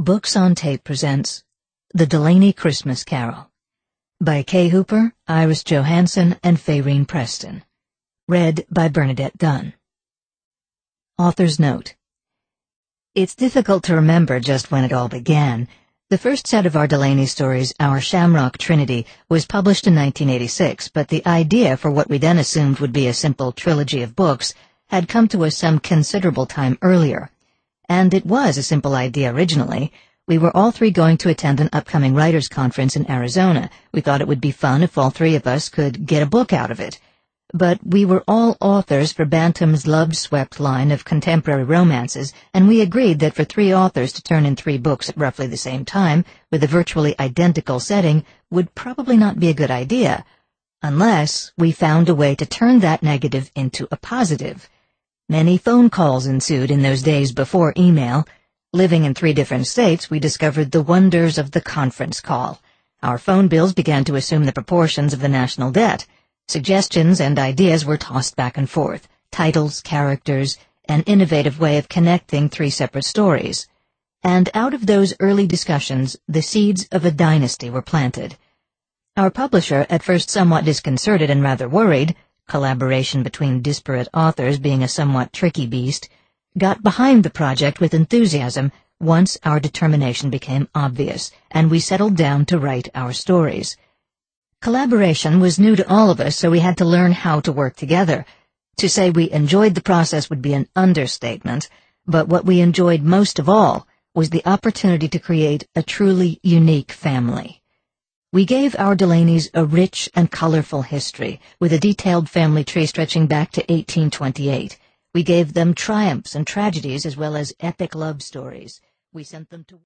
Books on Tape presents The Delaney Christmas Carol by Kay Hooper, Iris Johansson, and Fayreen Preston. Read by Bernadette Dunn. Author's Note. It's difficult to remember just when it all began. The first set of our Delaney stories, Our Shamrock Trinity, was published in 1986, but the idea for what we then assumed would be a simple trilogy of books had come to us some considerable time earlier. And it was a simple idea originally. We were all three going to attend an upcoming writers' conference in Arizona. We thought it would be fun if all three of us could get a book out of it. But we were all authors for Bantam's love-swept line of contemporary romances, and we agreed that for three authors to turn in three books at roughly the same time, with a virtually identical setting, would probably not be a good idea, unless we found a way to turn that negative into a positive. Many phone calls ensued in those days before email. Living in 3 different states, we discovered the wonders of the conference call. Our phone bills began to assume the proportions of the national debt. Suggestions and ideas were tossed back and forth, titles, characters, an innovative way of connecting 3 separate stories. And out of those early discussions, the seeds of a dynasty were planted. Our publisher, at first somewhat disconcerted and rather worried, collaboration between disparate authors being a somewhat tricky beast, got behind the project with enthusiasm once our determination became obvious, and we settled down to write our stories. Collaboration was new to all of us, so we had to learn how to work together. To say we enjoyed the process would be an understatement, but what we enjoyed most of all was the opportunity to create a truly unique family. We gave our Delaneys a rich and colorful history, with a detailed family tree stretching back to 1828. We gave them triumphs and tragedies as well as epic love stories. We sent them to